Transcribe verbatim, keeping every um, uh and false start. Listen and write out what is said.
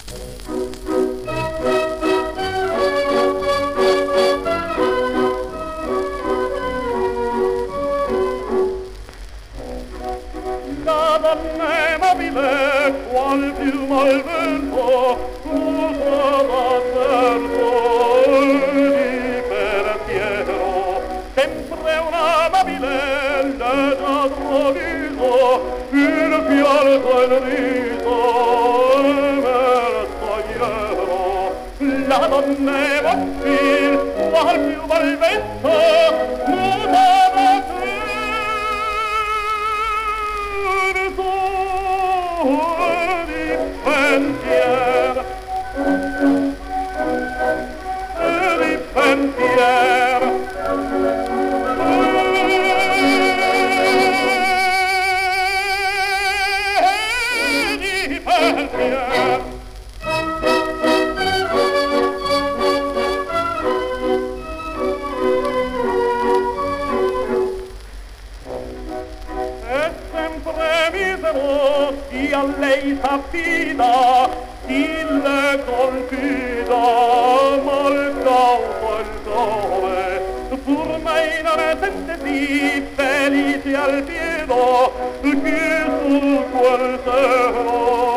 La donna è mobile, qual piuma al vento, usa d'asserto di pensiero. Sempre una mobile, leggiadro viso, il più alto il riso, versogliero. La donna è mobile, qual piuma al vento, usa pensier di pensier di pensier è sempre misero chi a lei s'affida, il le confida, ma il cauto il sole, pur mai non è sentiti felici al pieno, chi su quel seno